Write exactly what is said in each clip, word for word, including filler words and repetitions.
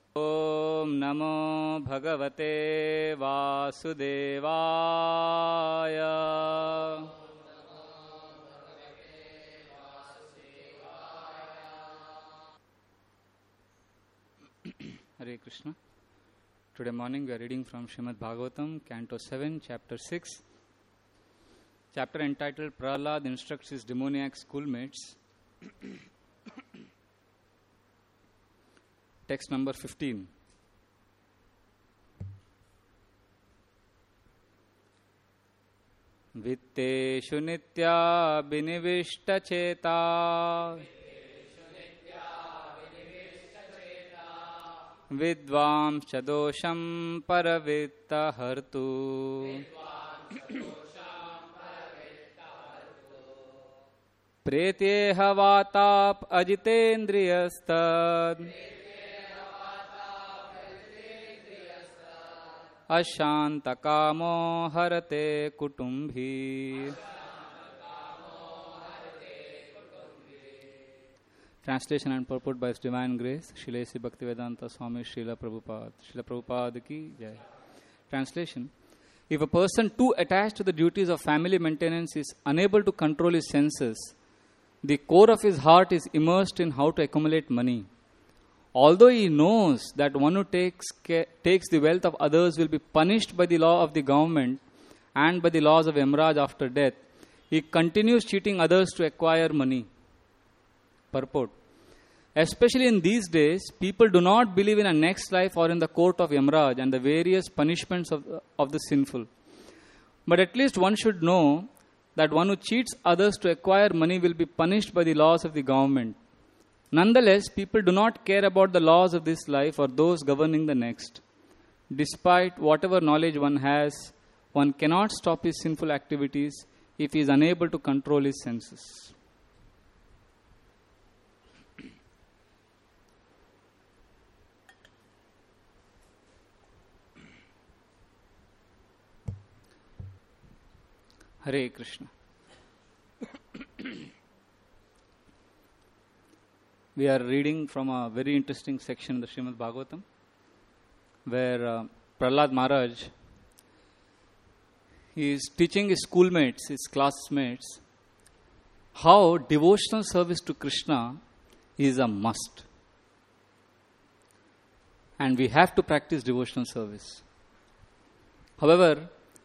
Om Namo Bhagavate Vasudevaya. Hare Krishna. Today morning we are reading from Srimad Bhagavatam, Canto seven, Chapter six. Chapter entitled Prahlad Instructs His Demoniac Schoolmates. Text number fifteen. Vitteshu nitya binivishta cheta Vidvam chadosham paravitta hartu Pretyeha vatap ajitendriyastad Ashantakamo harate kutumbhi. Translation and purport by His Divine Grace, Srila A C Bhaktivedanta Swami Srila Prabhupada. Srila Prabhupada ki jai. Translation. If a person too attached to the duties of family maintenance is unable to control his senses, the core of his heart is immersed in how to accumulate money. Although he knows that one who takes care, takes the wealth of others will be punished by the law of the government and by the laws of Yamraj after death, he continues cheating others to acquire money. Purport. Especially in these days, people do not believe in a next life or in the court of Yamraj and the various punishments of, of the sinful. But at least one should know that one who cheats others to acquire money will be punished by the laws of the government. Nonetheless, people do not care about the laws of this life or those governing the next. Despite whatever knowledge one has, one cannot stop his sinful activities if he is unable to control his senses. Hare Krishna. We are reading from a very interesting section in the Srimad Bhagavatam, where uh, Prahlad Maharaj he is teaching his schoolmates, his classmates, how devotional service to Krishna is a must. And we have to practice devotional service. However,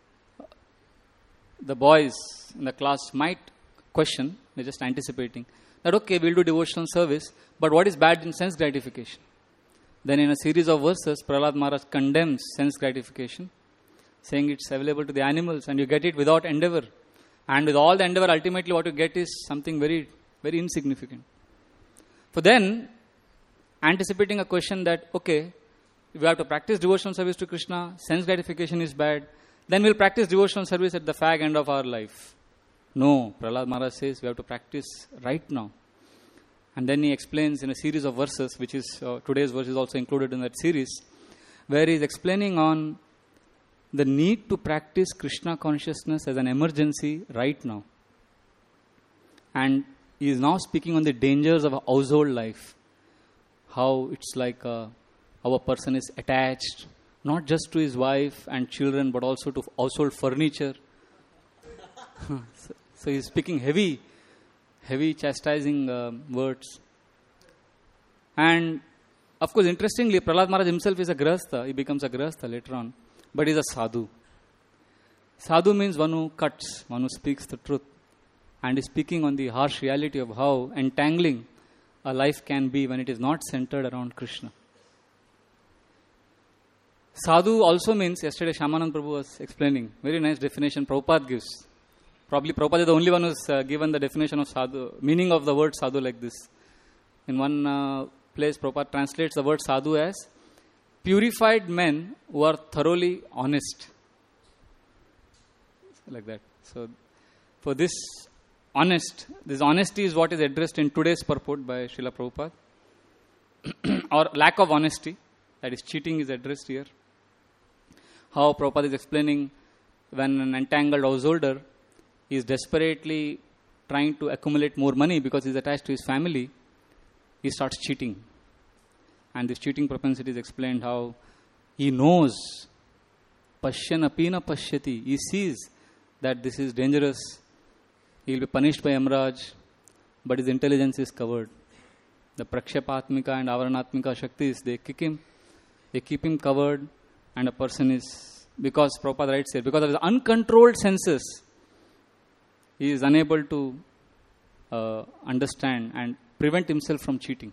the boys in the class might question, they're just anticipating, that okay, we'll do devotional service, but what is bad in sense gratification? Then in a series of verses, Prahlad Maharaj condemns sense gratification, saying it's available to the animals and you get it without endeavor. And with all the endeavor, ultimately what you get is something very, very insignificant. For then, anticipating a question that, okay, if we have to practice devotional service to Krishna, sense gratification is bad, then we'll practice devotional service at the fag end of our life. No, Prahlad Maharaj says we have to practice right now. And then he explains in a series of verses, which is uh, today's verse is also included in that series, where he is explaining on the need to practice Krishna consciousness as an emergency right now. And he is now speaking on the dangers of a household life. How it's like uh, how a person is attached, not just to his wife and children, but also to household furniture. so, so he is speaking heavy, heavy chastising uh, words. And of course, interestingly, Prahlad Maharaj himself is a grahastha. He becomes a grahastha later on. But he is a sadhu. Sadhu means one who cuts, one who speaks the truth. And is speaking on the harsh reality of how entangling a life can be when it is not centered around Krishna. Sadhu also means, yesterday Shyamanand Prabhu was explaining, very nice definition Prabhupada gives. Probably Prabhupada is the only one who has uh, given the definition of sadhu, meaning of the word sadhu like this. In one uh, place, Prabhupada translates the word sadhu as purified men who are thoroughly honest. Like that. So, for this honest, this honesty is what is addressed in today's purport by Srila Prabhupada. Or lack of honesty, that is cheating, is addressed here. How Prabhupada is explaining when an entangled householder is desperately trying to accumulate more money because he is attached to his family, he starts cheating. And this cheating propensity is explained how he knows, Pashyan apina pashyati, he sees that this is dangerous, he will be punished by Yamraj, but his intelligence is covered. The Prakshapatmika and Avaranatmika Shaktis, they kick him, they keep him covered, and a person is, because Prabhupada writes here, because of his uncontrolled senses, he is unable to uh, understand and prevent himself from cheating.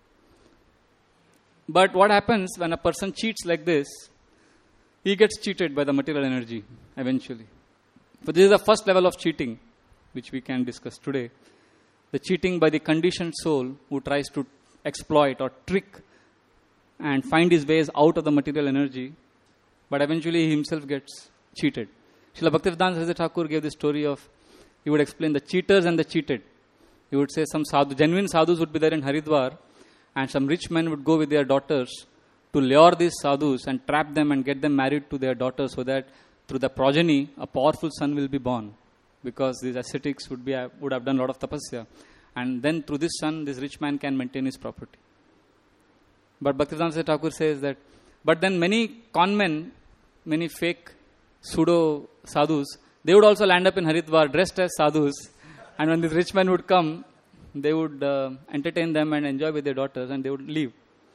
But what happens when a person cheats like this? He gets cheated by the material energy eventually. But this is the first level of cheating, which we can discuss today. The cheating by the conditioned soul who tries to exploit or trick and find his ways out of the material energy, but eventually he himself gets cheated. Srila Bhaktivedanta Saraswati Thakur gave the story of, he would explain the cheaters and the cheated. He would say some sadhu, genuine sadhus would be there in Haridwar, and some rich men would go with their daughters to lure these sadhus and trap them and get them married to their daughters, so that through the progeny a powerful son will be born, because these ascetics would be would have done a lot of tapasya, and then through this son this rich man can maintain his property. But Bhaktivedanta Saraswati Thakur says that, but then many con men, many fake pseudo sadhus, they would also land up in Haridwar dressed as sadhus, and when this rich man would come, they would uh, entertain them and enjoy with their daughters, and they would leave.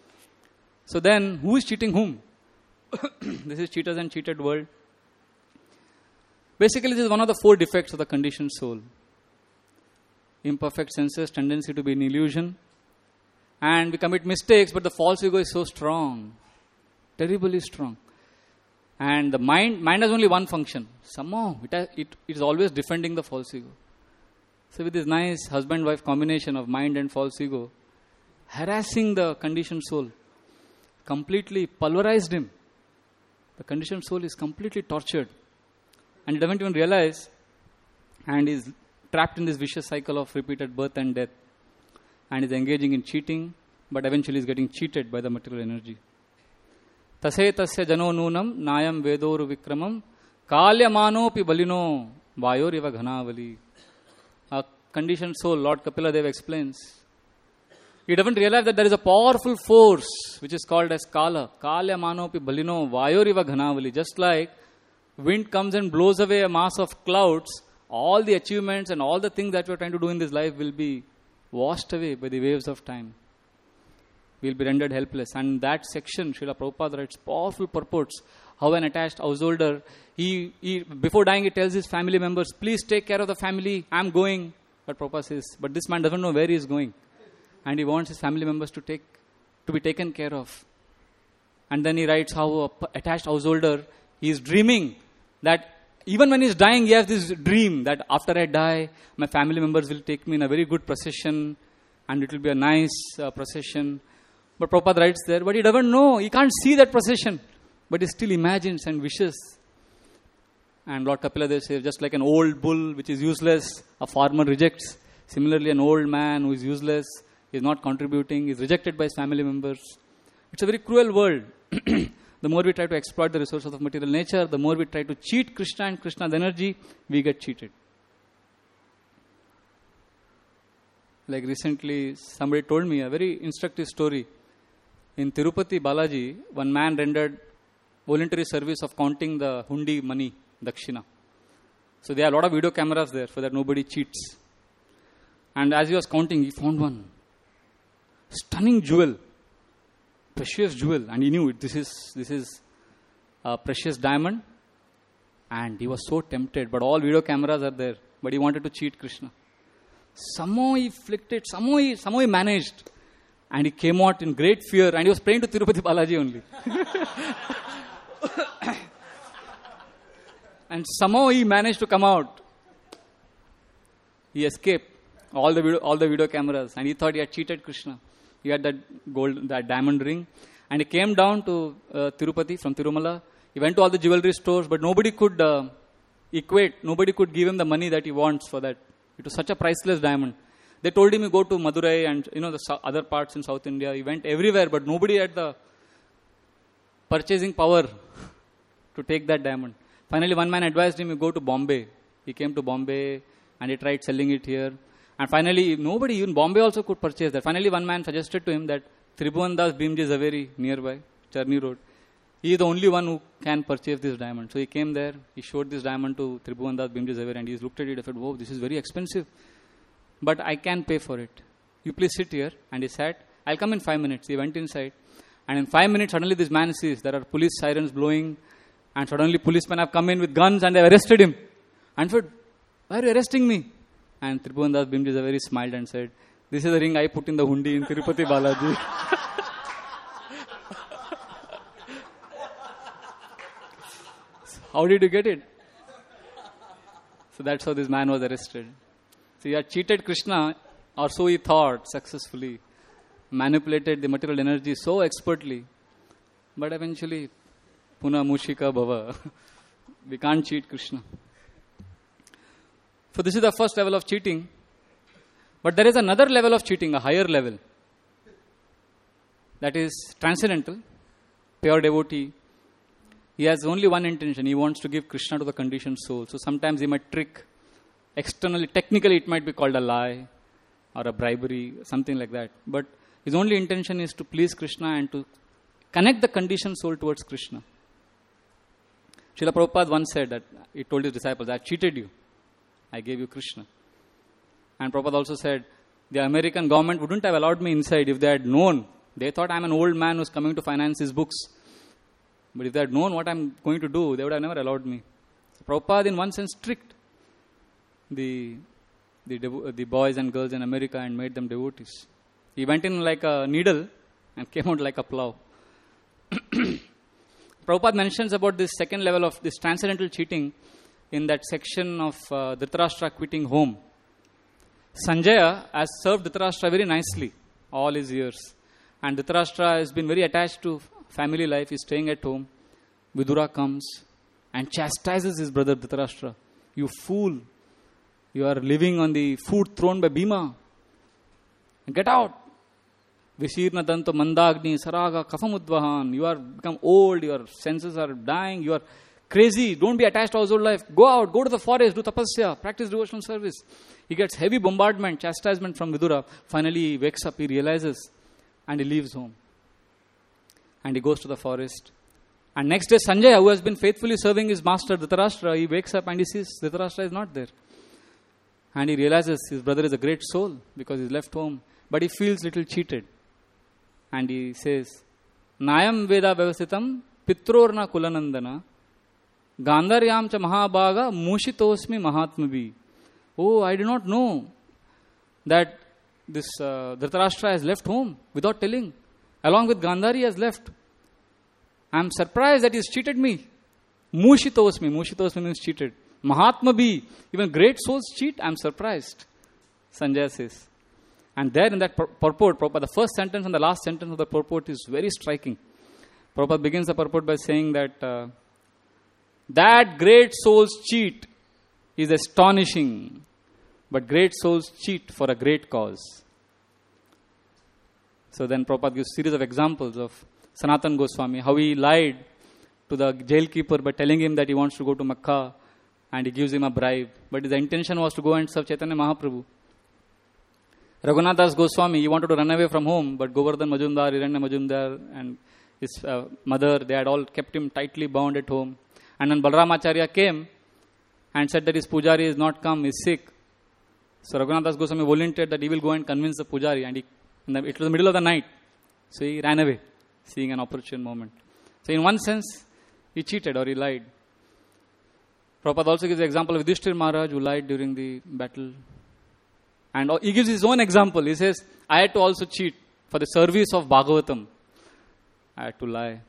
So then, who is cheating whom? This is cheaters and cheated world. Basically, this is one of the four defects of the conditioned soul. Imperfect senses, tendency to be in illusion, and we commit mistakes, but the false ego is so strong, terribly strong. And the mind, mind has only one function. Somehow, it, has, it, it is always defending the false ego. So with this nice husband-wife combination of mind and false ego, harassing the conditioned soul, completely pulverized him. The conditioned soul is completely tortured. And he doesn't even realize, and is trapped in this vicious cycle of repeated birth and death. And is engaging in cheating, but eventually is getting cheated by the material energy. Tase tasya jano nunam nayam vedoru vikramam kalyamanopi balino vayoriva ghanavali. A conditioned soul, Lord Kapila Deva explains, he doesn't realize that there is a powerful force which is called as Kala. Kalya manopi balino vayoriva ghanavali. Just like wind comes and blows away a mass of clouds, all the achievements and all the things that we are trying to do in this life will be washed away by the waves of time. We will be rendered helpless. And that section, Srila Prabhupada writes powerful purports. How an attached householder, he, he before dying, he tells his family members, please take care of the family, I am going. But Prabhupada says, but this man doesn't know where he is going. And he wants his family members to take to be taken care of. And then he writes how a attached householder, he is dreaming that even when he is dying, he has this dream that after I die, my family members will take me in a very good procession, and it will be a nice uh, procession. But Prabhupada writes there, but he doesn't know, he can't see that procession, but he still imagines and wishes. And Lord Kapila Deva says, just like an old bull which is useless, a farmer rejects. Similarly, an old man who is useless, is not contributing, is rejected by his family members. It's a very cruel world. The more we try to exploit the resources of material nature, the more we try to cheat Krishna and Krishna's energy, we get cheated. Like recently, somebody told me a very instructive story. In Tirupati Balaji, one man rendered voluntary service of counting the hundi money, dakshina. So there are a lot of video cameras there so that nobody cheats. And as he was counting, he found one stunning jewel, precious jewel, and he knew it. This is this is a precious diamond, and he was so tempted. But all video cameras are there. But he wanted to cheat Krishna. Somehow he flicked it. Somehow he somehow he managed, and he came out in great fear. And he was praying to Tirupati Balaji only. And somehow he managed to come out. He escaped all the video, all the video cameras, and he thought he had cheated Krishna. He had that gold, that diamond ring, and he came down to uh, Tirupati from Tirumala. He went to all the jewelry stores, but nobody could uh, equate, nobody could give him the money that he wants for that. It was such a priceless diamond. They told him to go to Madurai and you know the so- other parts in South India. He went everywhere, but nobody had the purchasing power to take that diamond. Finally, one man advised him to go to Bombay. He came to Bombay and he tried selling it here. And finally, nobody, even Bombay also could purchase that. Finally, one man suggested to him that Tribhuvan Das Bhimji Zaveri nearby, Charni Road. He is the only one who can purchase this diamond. So he came there, he showed this diamond to Tribhuvan Das Bhimji Zaveri and he looked at it and said, "Whoa, this is very expensive. But I can pay for it. You please sit here." And he sat. "I'll come in five minutes. He went inside. And in five minutes, suddenly this man sees there are police sirens blowing. And suddenly policemen have come in with guns and they arrested him. And said, "Why are you arresting me?" And Tribhuvan Das Bhimji Zaveri smiled and said, "This is the ring I put in the hundi in Tirupati Balaji." How did you get it? So that's how this man was arrested. So he had cheated Krishna, or so he thought, successfully. Manipulated the material energy so expertly. But eventually, Puna Mushika Bhava. We can't cheat Krishna. So this is the first level of cheating. But there is another level of cheating, a higher level. That is transcendental, pure devotee. He has only one intention. He wants to give Krishna to the conditioned soul. So sometimes he might trick. Externally, technically it might be called a lie or a bribery, something like that. But his only intention is to please Krishna and to connect the conditioned soul towards Krishna. Srila Prabhupada once said that, he told his disciples, "I cheated you. I gave you Krishna." And Prabhupada also said, the American government wouldn't have allowed me inside if they had known. They thought I'm an old man who's coming to finance his books. But if they had known what I'm going to do, they would have never allowed me. So Prabhupada, in one sense, tricked the, the, devo- the boys and girls in America and made them devotees. He went in like a needle and came out like a plow. Prabhupada mentions about this second level of this transcendental cheating in that section of uh, Dhritarashtra quitting home. Sanjaya has served Dhritarashtra very nicely all his years. And Dhritarashtra has been very attached to family life. He's staying at home. Vidura comes and chastises his brother Dhritarashtra. "You fool. You are living on the food thrown by Bhima. Get out. Vishirna danto mandagni saraga kafamudvahan. You are become old. Your senses are dying. You are crazy. Don't be attached to household life. Go out. Go to the forest. Do tapasya. Practice devotional service." He gets heavy bombardment, chastisement from Vidura. Finally, he wakes up. He realizes and he leaves home. And he goes to the forest. And next day, Sanjaya, who has been faithfully serving his master Dhritarashtra, he wakes up and he sees Dhritarashtra is not there. And he realizes his brother is a great soul because he's left home. But he feels little cheated. And he says, "Nayam Veda Vyavasitam Pitrorna Kulanandana Gandharyam cha Mahabhaga Mushitosmi Mahatmabi." Oh, I do not know that this uh, Dhritarashtra has left home without telling. Along with Gandhari he has left. I am surprised that he has cheated me. Mushitosmi. Mushitosmi means cheated. Mahatmabi. Even great souls cheat. I am surprised. Sanjaya says. And there in that pur- purport, Prabhupada, the first sentence and the last sentence of the purport is very striking. Prabhupada begins the purport by saying that uh, that great souls cheat is astonishing. But great souls cheat for a great cause. So then Prabhupada gives a series of examples of Sanatan Goswami, how he lied to the jailkeeper by telling him that he wants to go to Makkah and he gives him a bribe. But his intention was to go and serve Chaitanya Mahaprabhu. Raghunath Das Goswami, he wanted to run away from home, but Govardhan Majumdar, Hiranya Majumdar and his uh, mother, they had all kept him tightly bound at home. And when Balaramacharya came and said that his pujari is not come, he is sick. So Raghunath Das Goswami volunteered that he will go and convince the pujari, and he, in the, it was the middle of the night. So he ran away, seeing an opportune moment. So in one sense, he cheated or he lied. Prabhupada also gives the example of Yudhishthir Maharaj who lied during the battle. And he gives his own example. He says, I had to also cheat for the service of Bhagavatam. I had to lie.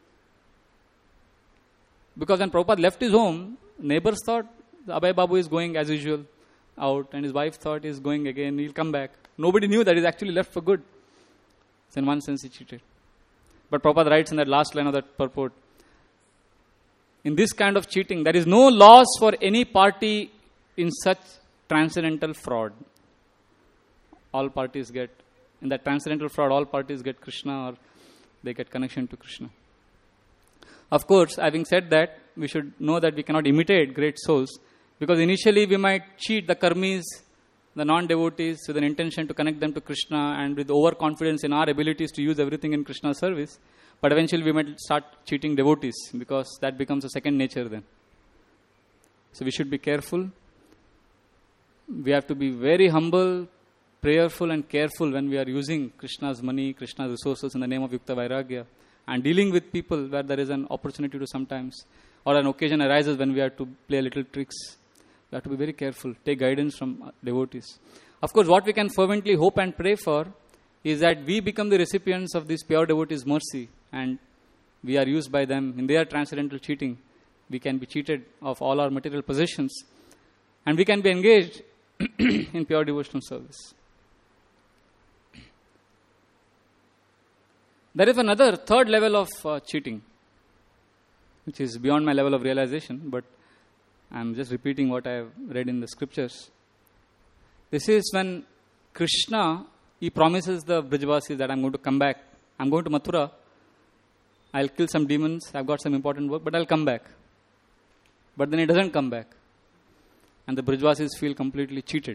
Because when Prabhupada left his home, neighbors thought Abhay Babu is going as usual out, and his wife thought he's going again, he'll come back. Nobody knew that he's actually left for good. So in one sense he cheated. But Prabhupada writes in that last line of that purport, in this kind of cheating, there is no loss for any party in such transcendental fraud. All parties get, in that transcendental fraud, all parties get Krishna or they get connection to Krishna. Of course, having said that, we should know that we cannot imitate great souls, because initially we might cheat the karmis, the non-devotees with an intention to connect them to Krishna and with overconfidence in our abilities to use everything in Krishna's service. But eventually we might start cheating devotees because that becomes a second nature then. So we should be careful. We have to be very humble, prayerful and careful when we are using Krishna's money, Krishna's resources in the name of Yukta Vairagya and dealing with people where there is an opportunity to sometimes or an occasion arises when we have to play little tricks. We have to be very careful, take guidance from devotees. Of course, what we can fervently hope and pray for is that we become the recipients of this pure devotees' mercy and we are used by them in their transcendental cheating. We can be cheated of all our material possessions and we can be engaged in pure devotional service. There is another third level of uh, cheating, which is beyond my level of realization, but I am just repeating what I have read in the scriptures. This is when Krishna, he promises the Brijavasis that I am going to come back. I am going to Mathura. I will kill some demons. I have got some important work, but I will come back. But then he doesn't come back. And the Brijavasis feel completely cheated.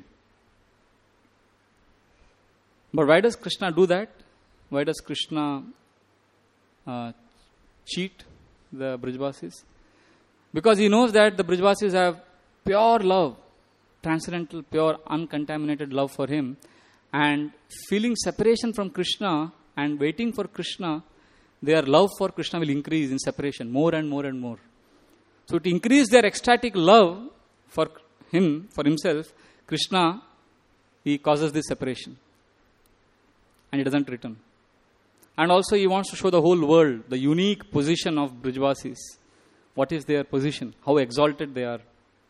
But why does Krishna do that? Why does Krishna uh, cheat the Brijavasis? Because he knows that the Brijavasis have pure love, transcendental, pure, uncontaminated love for him. And feeling separation from Krishna and waiting for Krishna, their love for Krishna will increase in separation more and more and more. So to increase their ecstatic love for him, for himself, Krishna, he causes this separation. And he doesn't return. And also he wants to show the whole world the unique position of Brijavasis. What is their position? How exalted they are.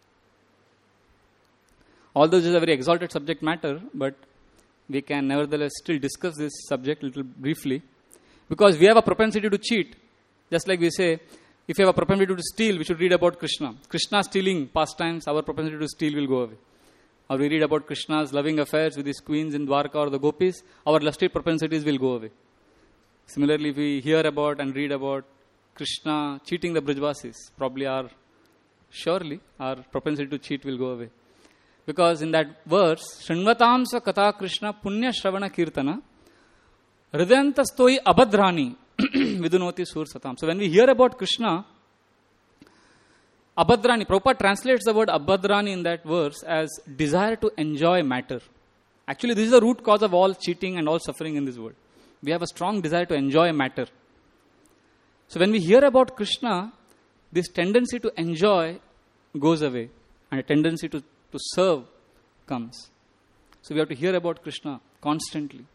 Although this is a very exalted subject matter, but we can nevertheless still discuss this subject a little briefly. Because we have a propensity to cheat. Just like we say, if you have a propensity to steal, we should read about Krishna. Krishna stealing pastimes, our propensity to steal will go away. Or we read about Krishna's loving affairs with his queens in Dwarka or the gopis, our lusty propensities will go away. Similarly, if we hear about and read about Krishna cheating the Brijavasis, probably our, surely our propensity to cheat will go away. Because in that verse, Shrinvatamsa Katha Krishna Punya Shravana Kirtana Hridayantastoi Abhadrani Vidunoti Sur Satam. So when we hear about Krishna, Abhadrani, Prabhupada translates the word Abhadrani in that verse as desire to enjoy matter. Actually, this is the root cause of all cheating and all suffering in this world. We have a strong desire to enjoy matter. So when we hear about Krishna, this tendency to enjoy goes away and a tendency to, to serve comes. So we have to hear about Krishna constantly.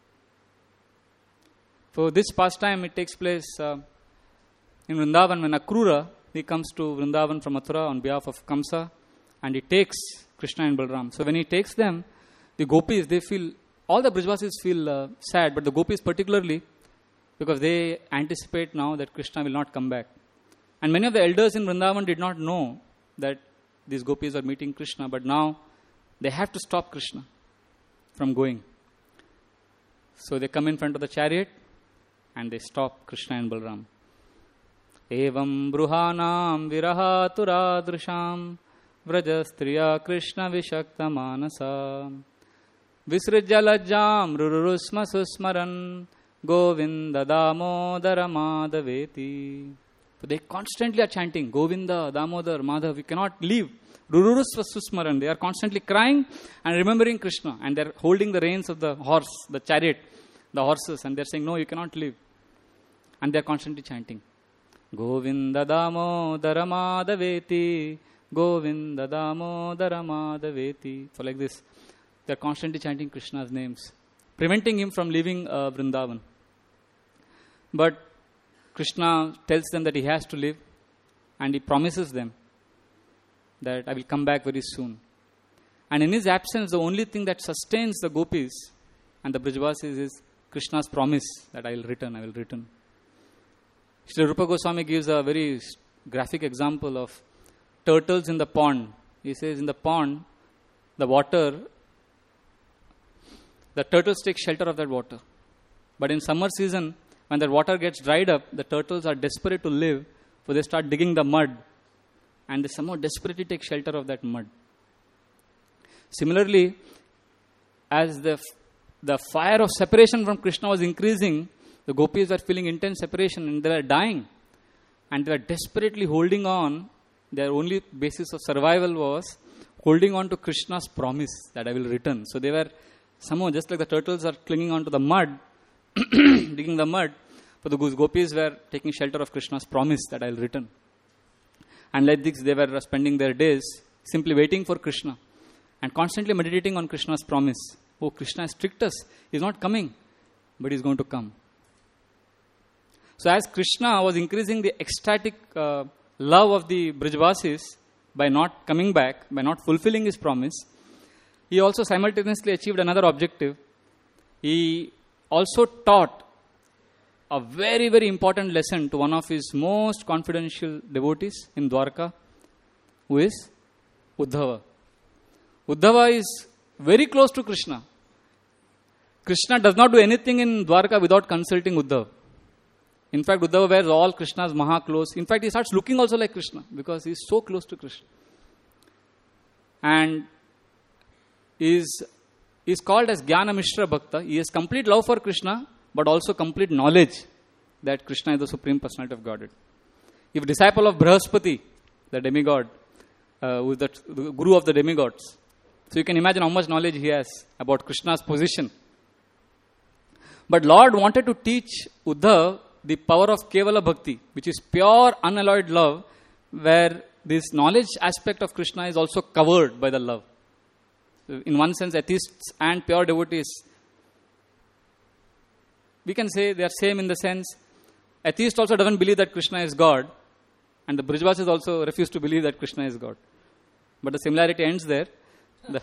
For this pastime, it takes place uh, in Vrindavan when Akrura, he comes to Vrindavan from Mathura on behalf of Kamsa and he takes Krishna and Balram. So when he takes them, the gopis, they feel, all the Brijavasis feel uh, sad, but the gopis particularly, because they anticipate now that Krishna will not come back. And many of the elders in Vrindavan did not know that these gopis are meeting Krishna, but now they have to stop Krishna from going. So they come in front of the chariot and they stop Krishna and Balram. Evam bruhanam viraha vrajastriya Krishna vishakta manasa visrijjalajjam rururusma susmaran Govinda Damodara Madhaveti. So they constantly are chanting Govinda Damodar Madhav. We cannot leave. Rururusva susmaran. They are constantly crying and remembering Krishna. And they are holding the reins of the horse, the chariot, the horses. And they are saying, no, you cannot leave. And they are constantly chanting Govinda Damodara Madhaveti. Govinda Damodara Madhaveti. So like this, they are constantly chanting Krishna's names, preventing him from leaving uh, Vrindavan. But Krishna tells them that he has to live and he promises them that I will come back very soon. And in his absence, the only thing that sustains the gopis and the Brijavasis is Krishna's promise that I will return, I will return. Srila Rupa Goswami gives a very graphic example of turtles in the pond. He says in the pond, the water, the turtles take shelter of that water. But in summer season, when the water gets dried up, the turtles are desperate to live, so they start digging the mud and they somehow desperately take shelter of that mud. Similarly, as the, the fire of separation from Krishna was increasing, the gopis were feeling intense separation and they were dying. And they were desperately holding on. Their only basis of survival was holding on to Krishna's promise that I will return. So they were somehow, just like the turtles are clinging on to the mud, digging the mud, but the gopis were taking shelter of Krishna's promise that I will return. And like this, they were spending their days simply waiting for Krishna and constantly meditating on Krishna's promise. Oh, Krishna has tricked us. He's not coming, but he's going to come. So as Krishna was increasing the ecstatic uh, love of the Brajvasis by not coming back, by not fulfilling his promise, he also simultaneously achieved another objective. He also taught a very, very important lesson to one of his most confidential devotees in Dwarka, who is Uddhava. Uddhava is very close to Krishna. Krishna does not do anything in Dwarka without consulting Uddhava. In fact, Uddhava wears all Krishna's maha clothes. In fact, he starts looking also like Krishna because he is so close to Krishna. And is is called as Jnana Mishra Bhakta. He has complete love for Krishna, but also complete knowledge that Krishna is the Supreme Personality of Godhead. He is a disciple of Brahaspati, the demigod, uh, who is the, the guru of the demigods. So you can imagine how much knowledge he has about Krishna's position. But Lord wanted to teach Uddhava the power of Kevala Bhakti, which is pure, unalloyed love, where this knowledge aspect of Krishna is also covered by the love. In one sense, atheists and pure devotees, we can say they are same in the sense, atheist also doesn't believe that Krishna is God, and the Brajvasis also refuse to believe that Krishna is God. But the similarity ends there. The,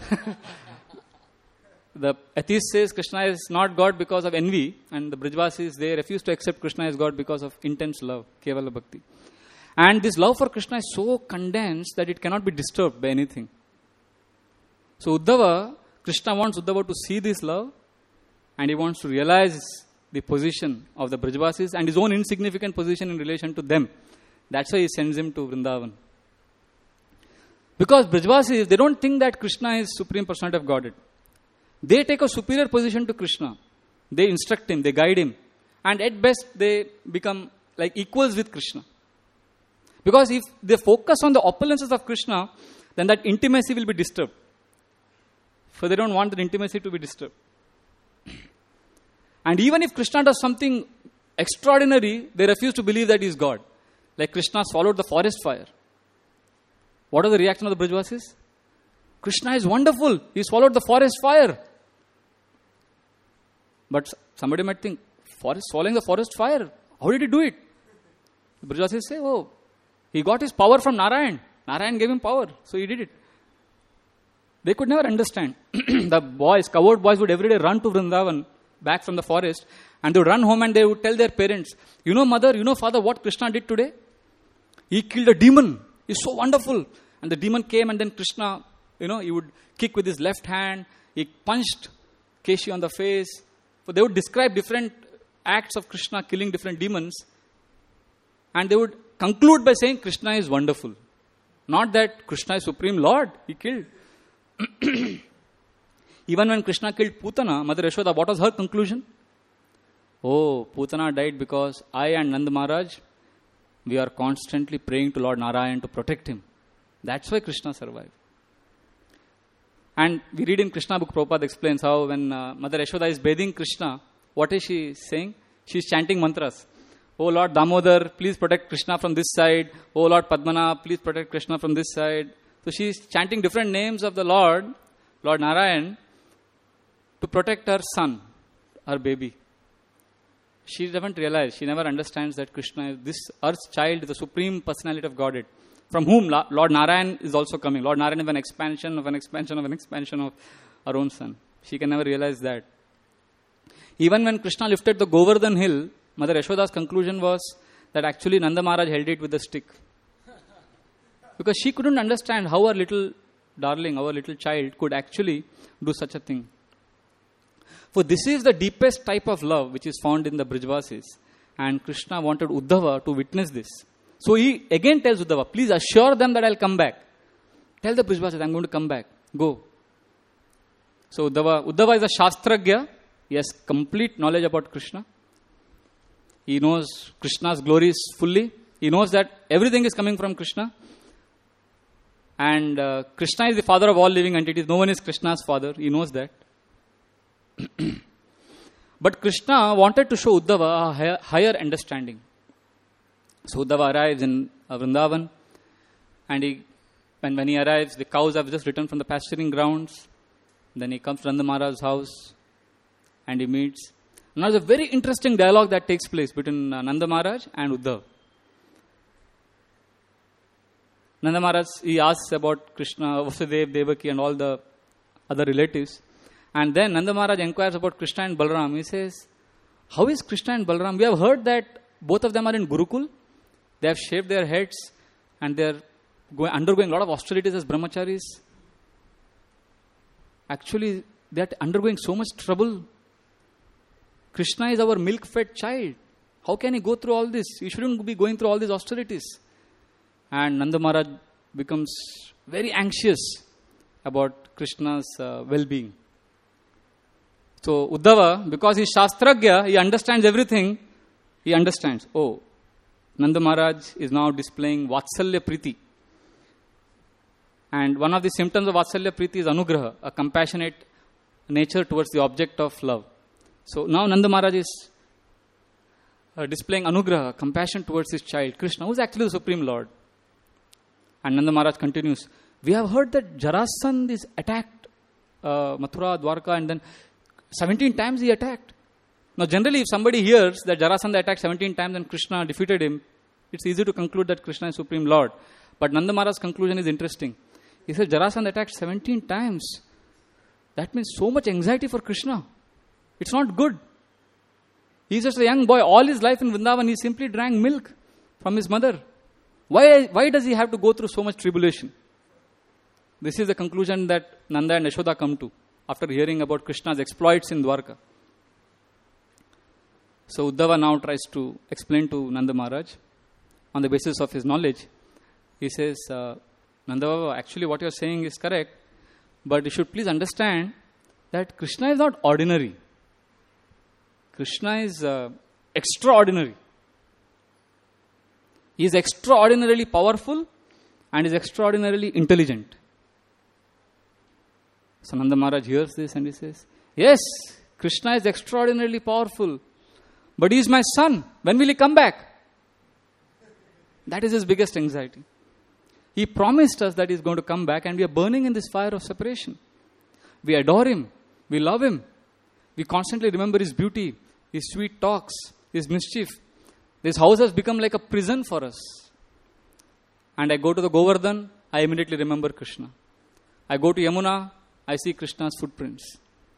the atheist says Krishna is not God because of envy, and the Brajvasis, they refuse to accept Krishna as God because of intense love, Kevala Bhakti. And this love for Krishna is so condensed that it cannot be disturbed by anything. So Uddhava, Krishna wants Uddhava to see this love, and he wants to realize the position of the Brajvasis and his own insignificant position in relation to them. That's why he sends him to Vrindavan. Because Brajvasis, they don't think that Krishna is Supreme Personality of Godhead. They take a superior position to Krishna. They instruct him, they guide him. And at best, they become like equals with Krishna. Because if they focus on the opulences of Krishna, then that intimacy will be disturbed. So they don't want that intimacy to be disturbed. And even if Krishna does something extraordinary, they refuse to believe that he is God. Like Krishna swallowed the forest fire. What are the reaction of the Brajvasis? Krishna is wonderful. He swallowed the forest fire. But somebody might think, forest swallowing the forest fire, how did he do it? The Brajvasis say, oh, he got his power from Narayan. Narayan gave him power, so he did it. They could never understand. The boys, coward boys would every day run to Vrindavan, back from the forest, and they would run home and they would tell their parents, you know mother, you know father, what Krishna did today? He killed a demon. He's so wonderful. And the demon came and then Krishna, you know, he would kick with his left hand. He punched Keshi on the face. So they would describe different acts of Krishna killing different demons. And they would conclude by saying Krishna is wonderful. Not that Krishna is Supreme Lord. He killed. Even when Krishna killed Putana, Mother Yashoda, what was her conclusion? Oh, Putana died because I and Nand Maharaj, we are constantly praying to Lord Narayan to protect him. That's why Krishna survived. And we read in Krishna book, Prabhupada explains how when uh, Mother Yashoda is bathing Krishna, what is she saying? She is chanting mantras. Oh Lord Damodar, please protect Krishna from this side. Oh Lord Padmana, please protect Krishna from this side. So she is chanting different names of the Lord, Lord Narayan, to protect her son, her baby. She doesn't realize, she never understands that Krishna is this earth's child, the Supreme Personality of Godhead, from whom Lord Narayan is also coming. Lord Narayan is an expansion of an expansion of an expansion of her own son. She can never realize that. Even when Krishna lifted the Govardhan hill, Mother Yashoda's conclusion was that actually Nanda Maharaj held it with a stick. Because she couldn't understand how her little darling, our little child could actually do such a thing. For this is the deepest type of love which is found in the Brajvasis. And Krishna wanted Uddhava to witness this. So he again tells Uddhava, please assure them that I'll come back. Tell the Brajvasis, I'm going to come back. Go. So Uddhava, Uddhava is a Shastragya. He has complete knowledge about Krishna. He knows Krishna's glories fully. He knows that everything is coming from Krishna. And uh, Krishna is the father of all living entities. No one is Krishna's father. He knows that. But Krishna wanted to show Uddhava a higher, higher understanding. So Uddhava arrives in uh, Vrindavan. And he, when, when he arrives, the cows have just returned from the pasturing grounds. Then he comes to Nanda Maharaj's house. And he meets. Now there's a very interesting dialogue that takes place between uh, Nanda Maharaj and Uddhava. Nanda Maharaj, he asks about Krishna, Vasudev, Devaki and all the other relatives. And then Nanda Maharaj inquires about Krishna and Balaram. He says, how is Krishna and Balaram? We have heard that both of them are in Gurukul. They have shaved their heads and they are going, undergoing a lot of austerities as brahmacharis. Actually, they are undergoing so much trouble. Krishna is our milk-fed child. How can he go through all this? He shouldn't be going through all these austerities. And Nanda Maharaj becomes very anxious about Krishna's uh, well-being. So Uddhava, because he is Shastragya, he understands everything. He understands, oh, Nanda Maharaj is now displaying Vatsalya Priti. And one of the symptoms of Vatsalya Priti is Anugraha, a compassionate nature towards the object of love. So now Nanda Maharaj is uh, displaying Anugraha, compassion towards his child, Krishna, who is actually the Supreme Lord. And Nanda Maharaj continues, we have heard that Jarasandha is attacked uh, Mathura, Dwarka, and then seventeen times he attacked. Now generally if somebody hears that Jarasandha attacked seventeen times and Krishna defeated him, it's easy to conclude that Krishna is Supreme Lord. But Nanda Maharaj's conclusion is interesting. He says Jarasandha attacked seventeen times. That means so much anxiety for Krishna. It's not good. He's just a young boy. All his life in Vrindavan, he simply drank milk from his mother. Why, why does he have to go through so much tribulation? This is the conclusion that Nanda and Yashoda come to after hearing about Krishna's exploits in Dwarka. So Uddhava now tries to explain to Nanda Maharaj on the basis of his knowledge. He says, uh, Nanda Baba, actually what you are saying is correct, but you should please understand that Krishna is not ordinary. Krishna is uh, extraordinary. He is extraordinarily powerful and is extraordinarily intelligent. So Nanda Maharaj hears this and he says, yes, Krishna is extraordinarily powerful, but he is my son. When will he come back? That is his biggest anxiety. He promised us that he is going to come back and we are burning in this fire of separation. We adore him. We love him. We constantly remember his beauty, his sweet talks, his mischief. This house has become like a prison for us. And I go to the Govardhan, I immediately remember Krishna. I go to Yamuna, I see Krishna's footprints.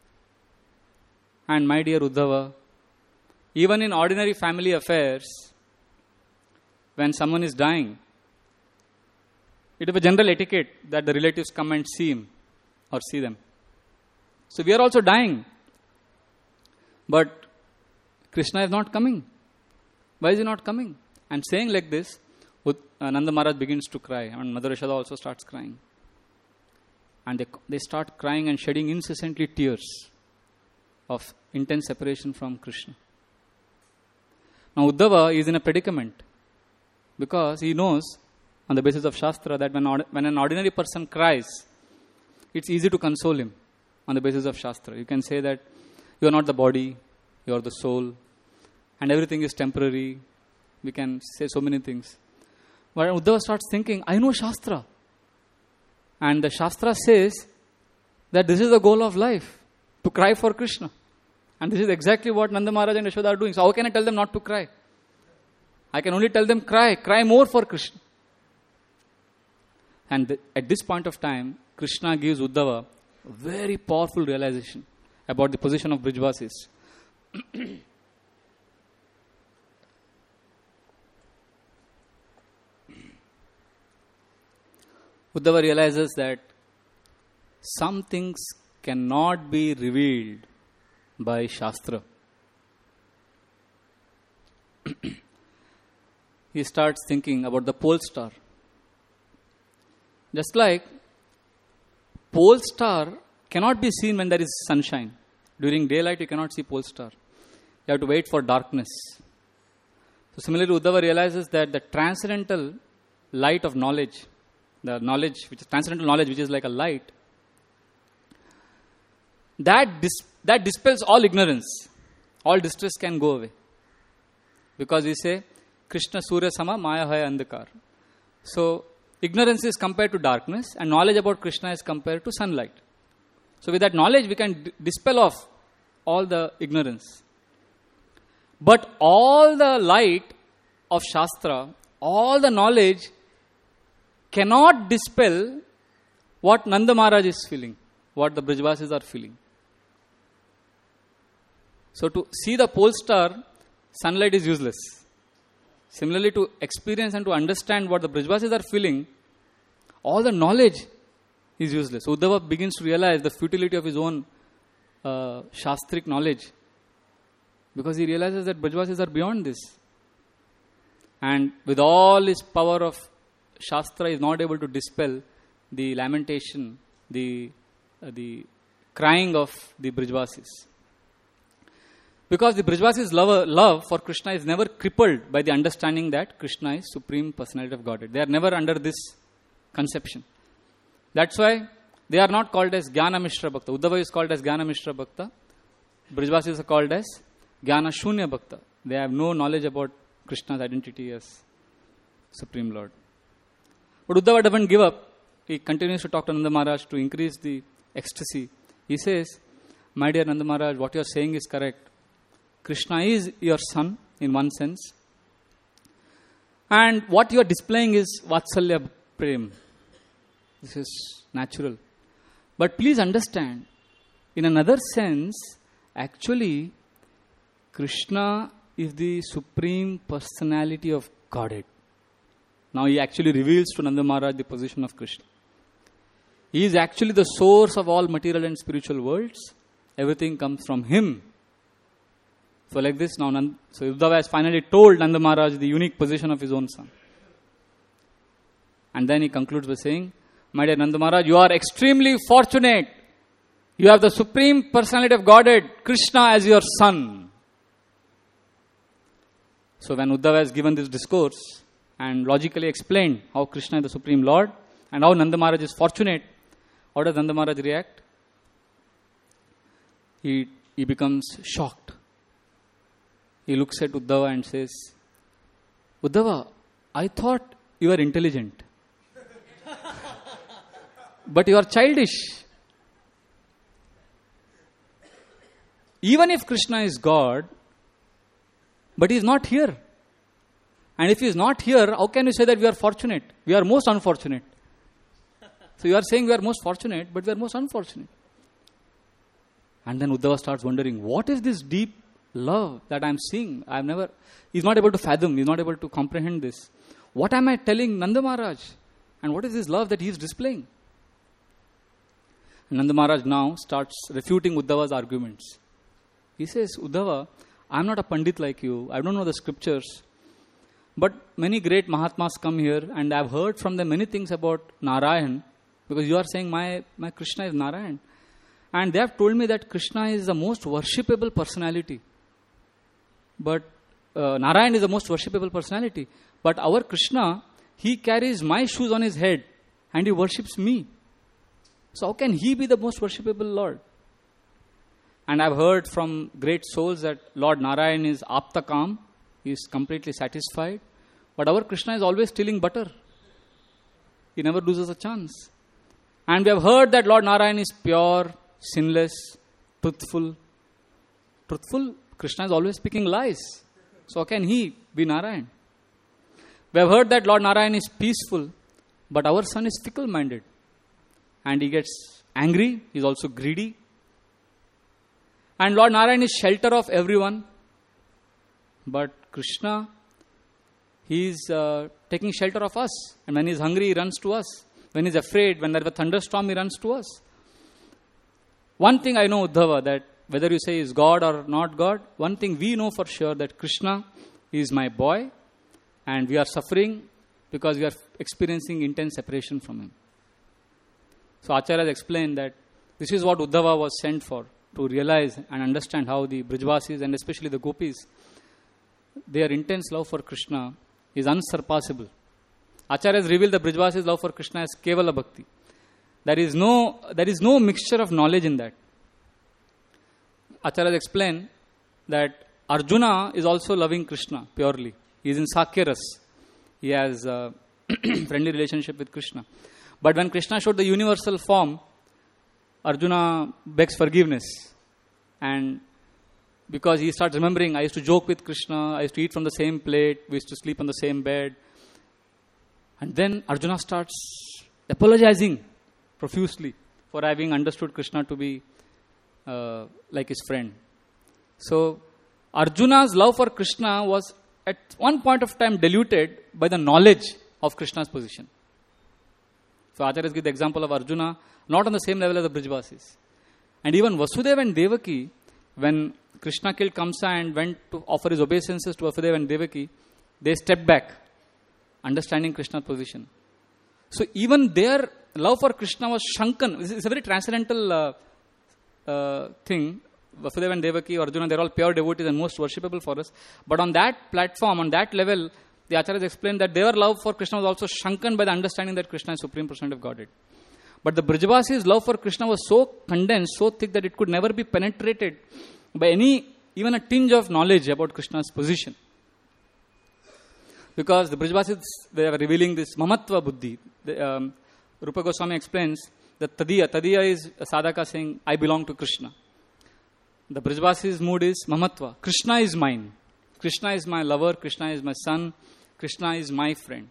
And my dear Uddhava, even in ordinary family affairs, when someone is dying, it is a general etiquette that the relatives come and see him or see them. So we are also dying. But Krishna is not coming. Why is he not coming? And saying like this, Nanda Maharaj begins to cry. And Mother Yashoda also starts crying. And they, they start crying and shedding incessantly tears of intense separation from Krishna. Now Uddhava is in a predicament because he knows on the basis of Shastra that when, when an ordinary person cries, it's easy to console him on the basis of Shastra. You can say that you are not the body, you are the soul, and everything is temporary. We can say so many things. But Uddhava starts thinking, I know Shastra. And the Shastra says that this is the goal of life, to cry for Krishna. And this is exactly what Nanda Maharaj and Yashoda are doing. So how can I tell them not to cry? I can only tell them cry, cry more for Krishna. And th- at this point of time, Krishna gives Uddhava a very powerful realization about the position of Brijvasis. Uddhava realizes that some things cannot be revealed by Shastra. He starts thinking about the pole star. Just like pole star cannot be seen when there is sunshine. During daylight, you cannot see pole star. You have to wait for darkness. So similarly, Uddhava realizes that the transcendental light of knowledge, the knowledge, which is transcendental knowledge, which is like a light, that dis- that dispels all ignorance. All distress can go away. Because we say, Krishna Surya Sama Maya Hai Andhakar. So, ignorance is compared to darkness and knowledge about Krishna is compared to sunlight. So, with that knowledge, we can d- dispel off all the ignorance. But all the light of Shastra, all the knowledge cannot dispel what Nanda Maharaj is feeling, what the Brajvasis are feeling. So to see the pole star, sunlight is useless. Similarly, to experience and to understand what the Brajvasis are feeling, all the knowledge is useless. So Uddhava begins to realize the futility of his own uh, Shastric knowledge, because he realizes that Brajvasis are beyond this. And with all his power of Shastra, he is not able to dispel the lamentation, the, uh, the crying of the Brajvasis. Because the Brajvasis' love, love for Krishna is never crippled by the understanding that Krishna is Supreme Personality of Godhead. They are never under this conception. That's why they are not called as Jnana Mishra Bhakta. Uddhava is called as Jnana Mishra Bhakta. Brajvasis are called as Jnana Shunya Bhakta. They have no knowledge about Krishna's identity as Supreme Lord. But Uddhava doesn't give up. He continues to talk to Nanda Maharaj to increase the ecstasy. He says, my dear Nanda Maharaj, what you are saying is correct. Krishna is your son in one sense. And what you are displaying is Vatsalya Prem. This is natural. But please understand, in another sense, actually, Krishna is the Supreme Personality of Godhead. Now he actually reveals to Nanda Maharaj the position of Krishna. He is actually the source of all material and spiritual worlds. Everything comes from him. So like this now, Nand, so Uddhava has finally told Nanda Maharaj the unique position of his own son. And then he concludes by saying, my dear Nanda Maharaj, you are extremely fortunate. You have the Supreme Personality of Godhead, Krishna, as your son. So when Uddhava has given this discourse and logically explained how Krishna is the Supreme Lord and how Nanda Maharaj is fortunate, how does Nanda Maharaj react? He, he becomes shocked. He looks at Uddhava and says, Uddhava, I thought you were intelligent. But you are childish. Even if Krishna is God, but he is not here. And if he is not here, how can you say that we are fortunate? We are most unfortunate. So you are saying we are most fortunate, but we are most unfortunate. And then Uddhava starts wondering, what is this deep love that I am seeing? I have never, he is not able to fathom, he is not able to comprehend this. What am I telling Nanda Maharaj? And what is this love that he is displaying? And Nanda Maharaj now starts refuting Uddhava's arguments. He says, Uddhava, I am not a Pandit like you. I don't know the scriptures. But many great Mahatmas come here and I have heard from them many things about Narayan. Because you are saying my, my Krishna is Narayan. And they have told me that Krishna is the most worshipable personality. But uh, Narayan is the most worshipable personality. But our Krishna, he carries my shoes on his head and he worships me. So how can he be the most worshipable Lord? And I've heard from great souls that Lord Narayan is Aptakam. He is completely satisfied. But our Krishna is always stealing butter. He never loses a chance. And we have heard that Lord Narayan is pure, sinless, truthful. Truthful? Krishna is always speaking lies. So how can he be Narayan? We have heard that Lord Narayan is peaceful, but our son is fickle-minded. And he gets angry, he is also greedy. And Lord Narayan is shelter of everyone. But Krishna, he is uh, taking shelter of us. And when he is hungry, he runs to us. When he is afraid, when there is a thunderstorm, he runs to us. One thing I know, Uddhava, that whether you say is God or not God, one thing we know for sure, that Krishna is my boy and we are suffering because we are experiencing intense separation from him. So Acharya has explained that This is what Uddhava was sent for, to realize and understand how the Brijvasis and especially the Gopis, their intense love for Krishna is unsurpassable. Acharya has revealed the Brijvasis' love for Krishna as Kevala Bhakti. There is no, there is no mixture of knowledge in that. Acharya explained that Arjuna is also loving Krishna purely. He is in Sakya Ras. He has a friendly relationship with Krishna. But when Krishna showed the universal form, Arjuna begs forgiveness. And because he starts remembering, I used to joke with Krishna, I used to eat from the same plate, we used to sleep on the same bed. And then Arjuna starts apologizing profusely for having understood Krishna to be uh, like his friend. So, Arjuna's love for Krishna was at one point of time diluted by the knowledge of Krishna's position. So, Acharyas give the example of Arjuna, not on the same level as the Brijvasis. And even Vasudeva and Devaki, when Krishna killed Kamsa and went to offer his obeisances to Vasudeva and Devaki, they stepped back, understanding Krishna's position. So, even their love for Krishna was shankan. It's a very transcendental uh, uh, thing. Vasudeva and Devaki, Arjuna, they're all pure devotees and most worshipable for us. But on that platform, on that level, the Acharyas explained that their love for Krishna was also shankan by the understanding that Krishna is Supreme Personality of Godhead. But the Brijavasis' love for Krishna was so condensed, so thick that it could never be penetrated by any, even a tinge of knowledge about Krishna's position. Because the Brijavasis, they are revealing this Mamatva Buddhi. The, um, Rupa Goswami explains that Tadiya, Tadiya is a sadhaka saying, I belong to Krishna. The Brijavasis' mood is Mamatva. Krishna is mine. Krishna is my lover. Krishna is my son. Krishna is my friend.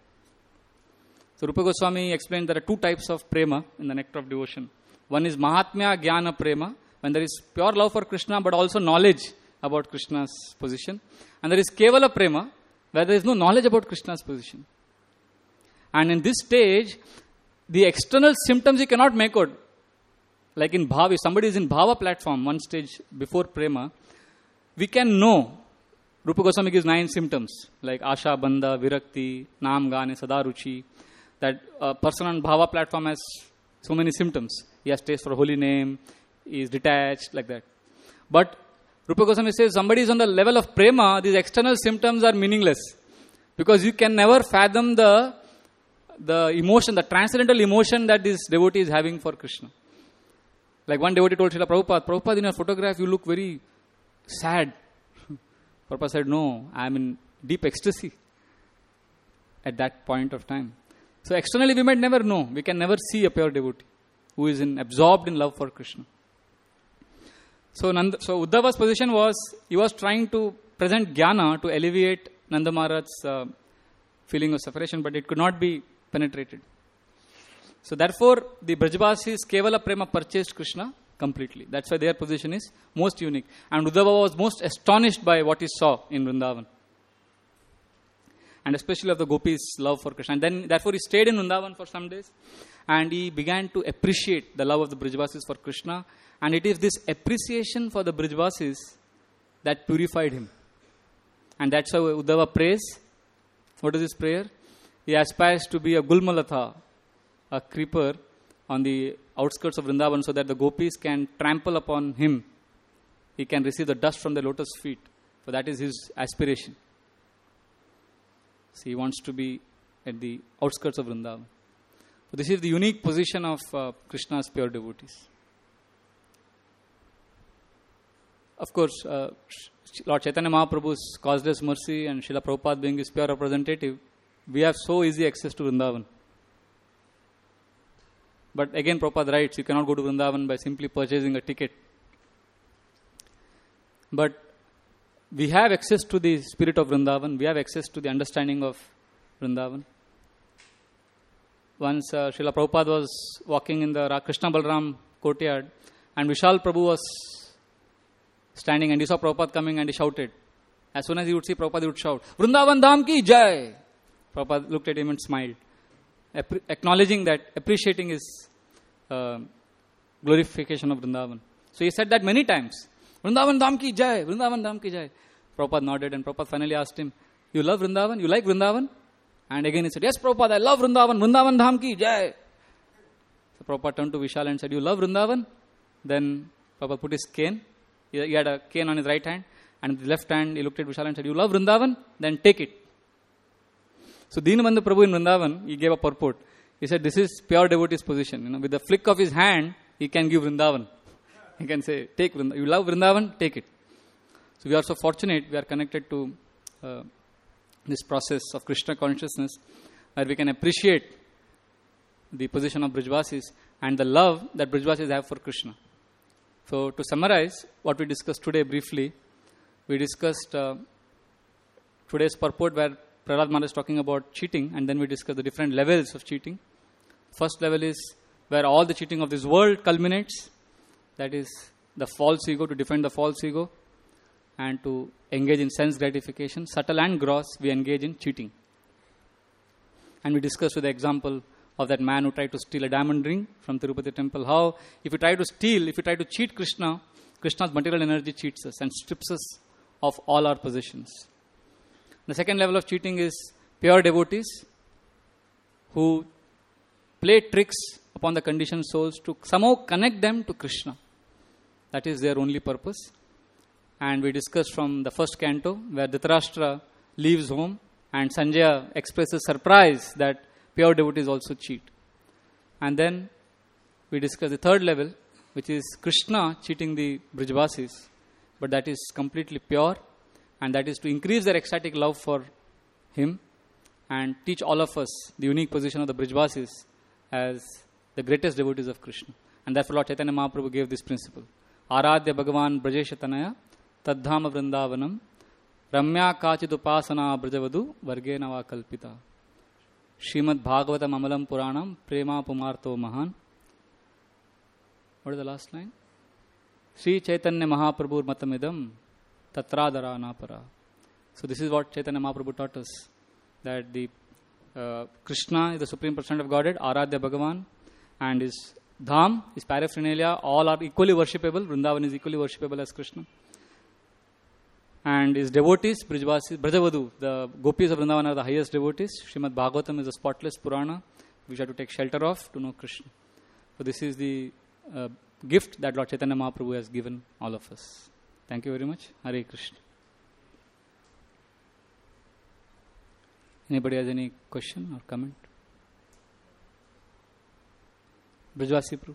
So Rupa Goswami explained there are two types of prema in the nectar of devotion. One is Mahatmya Jnana Prema, when there is pure love for Krishna but also knowledge about Krishna's position. And there is Kevala Prema, where there is no knowledge about Krishna's position. And in this stage, the external symptoms you cannot make out. Like in Bhava, if somebody is in Bhava platform, one stage before Prema, we can know. Rupa Goswami gives nine symptoms, like Asha, Bandha, Virakti, Nam, Gane, Sadaruchi. That a person on Bhava platform has so many symptoms. He has taste for holy name, he is detached, like that. But Rupa Goswami says somebody is on the level of Prema, these external symptoms are meaningless. Because you can never fathom the, the emotion, the transcendental emotion that this devotee is having for Krishna. Like one devotee told Srila Prabhupada, Prabhupada, in your photograph you look very sad. Prabhupada said, no, I am in deep ecstasy at that point of time. So externally we might never know. We can never see a pure devotee who is in, absorbed in love for Krishna. So, Nanda, so Uddhava's position was, he was trying to present jnana to alleviate Nanda Maharaj's uh, feeling of separation, but it could not be penetrated. So therefore, the Brajavasis Kevala Prema purchased Krishna completely. That's why their position is most unique. And Uddhava was most astonished by what he saw in Vrindavan. And especially of the gopis' love for Krishna. And then, therefore, he stayed in Vrindavan for some days. And he began to appreciate the love of the Brijavasis for Krishna. And it is this appreciation for the Brijavasis that purified him. And that's how Uddhava prays. What is his prayer? He aspires to be a Gulmalatha, a creeper on the outskirts of Vrindavan, so that the gopis can trample upon him. He can receive the dust from the lotus feet. So that is his aspiration. So he wants to be at the outskirts of Vrindavan. So this is the unique position of uh, Krishna's pure devotees. Of course, uh, Lord Chaitanya Mahaprabhu's causeless mercy and Srila Prabhupada being his pure representative, we have so easy access to Vrindavan. But again, Prabhupada writes, you cannot go to Vrindavan by simply purchasing a ticket. But we have access to the spirit of Vrindavan. We have access to the understanding of Vrindavan. Once uh, Srila Prabhupada was walking in the Krishna Balram courtyard, and Vishal Prabhu was standing, and he saw Prabhupada coming, and he shouted. As soon as he would see Prabhupada, he would shout, Vrindavan Dham ki Jai! Prabhupada looked at him and smiled, Appre- acknowledging that, appreciating his uh, glorification of Vrindavan. So he said that many times. Vrindavan Dham ki Jai! Vrindavan Dham ki Jai! Prabhupada nodded, and Prabhupada finally asked him, you love Vrindavan? You like Vrindavan? And again he said, yes, Prabhupada, I love Vrindavan. Vrindavan Dham ki Jai! So Prabhupada turned to Vishal and said, you love Vrindavan? Then Prabhupada put his cane. He, he had a cane on his right hand, and with the left hand he looked at Vishal and said, "You love Vrindavan? Then take it." So Dinabandhu Prabhu in Vrindavan, he gave a purport. He said, "This is pure devotee's position. You know, with the flick of his hand, he can give Vrindavan. He can say, take Vrindavan. You love Vrindavan? Take it." So we are so fortunate, we are connected to uh, this process of Krishna consciousness, where we can appreciate the position of Brijvasis and the love that Brijvasis have for Krishna. So to summarize what we discussed today briefly, we discussed uh, today's purport where Prahlad Maharaj is talking about cheating, and then we discussed the different levels of cheating. First level is where all the cheating of this world culminates, that is the false ego, to defend the false ego and to engage in sense gratification. Subtle and gross, we engage in cheating. And we discussed with the example of that man who tried to steal a diamond ring from Tirupati temple, how if you try to steal, if you try to cheat Krishna, Krishna's material energy cheats us and strips us of all our possessions. The second level of cheating is pure devotees who play tricks upon the conditioned souls to somehow connect them to Krishna. That is their only purpose. And we discussed from the first canto where Dhritarashtra leaves home and Sanjaya expresses surprise that pure devotees also cheat. And then we discussed the third level, which is Krishna cheating the Brijvasis, but that is completely pure, and that is to increase their ecstatic love for him and teach all of us the unique position of the Brijvasis as the greatest devotees of Krishna. And therefore Lord Chaitanya Mahaprabhu gave this principle. Aradhya Bhagavan Brajesha Tanaya Tadhama Vrindavanam Ramya Kachid Upasana Brajavadu Vargena Va Kalpita Srimad Bhagavatam Amalam Puranam Prema Pumarto Mahan. What is the last line? Sri Chaitanya Mahaprabhu Matamidam Tatradara Napara. So this is what Chaitanya Mahaprabhu taught us, that the uh, Krishna is the Supreme Personality of Godhead, Aradhya Bhagavan, and his Dham, his paraphernalia, all are equally worshipable. Vrindavan is equally worshipable as Krishna. And his devotees, Brijvasis, Brajavadu, the gopis of Vrindavan are the highest devotees. Srimad Bhagavatam is a spotless Purana which we have to take shelter of to know Krishna. So this is the uh, gift that Lord Chaitanya Mahaprabhu has given all of us. Thank you very much. Hare Krishna. Anybody has any question or comment? Brijvasi Prabhu.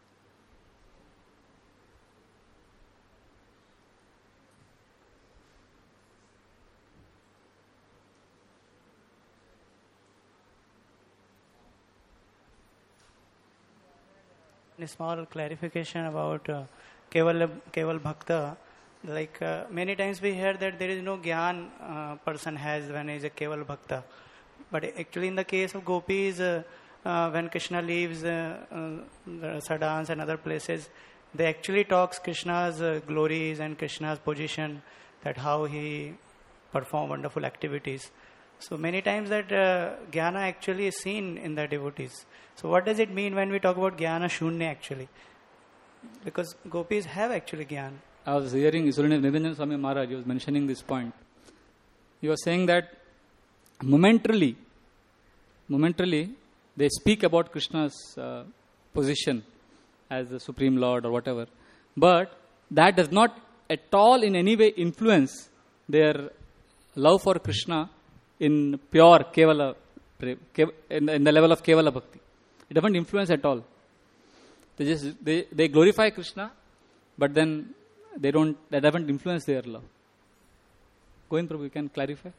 A small clarification about uh, Keval, Keval Bhakta. Like uh, many times we hear that there is no Gyan uh, person has when he is a Keval Bhakta. But actually in the case of gopis, uh, uh, when Krishna leaves uh, uh, Sadans and other places, they actually talks Krishna's uh, glories and Krishna's position, that how he perform wonderful activities. So many times that uh, Jnana actually is seen in the devotees. So what does it mean when we talk about Jnana Shunya actually? Because gopis have actually Jnana. I was hearing Niranjan Swami Maharaj, he was mentioning this point. He was saying that momentarily, momentarily, they speak about Krishna's uh, position as the Supreme Lord or whatever. But that does not at all in any way influence their love for Krishna in pure Kevala, in the, in the level of Kevala Bhakti. It doesn't influence at all. They just, they, they glorify Krishna, but then they don't, that doesn't influence their love. Govind Prabhu, you can clarify?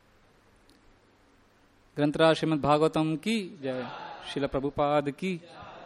Granthara Srimad Bhagavatam ki jai, Srila Prabhupada ki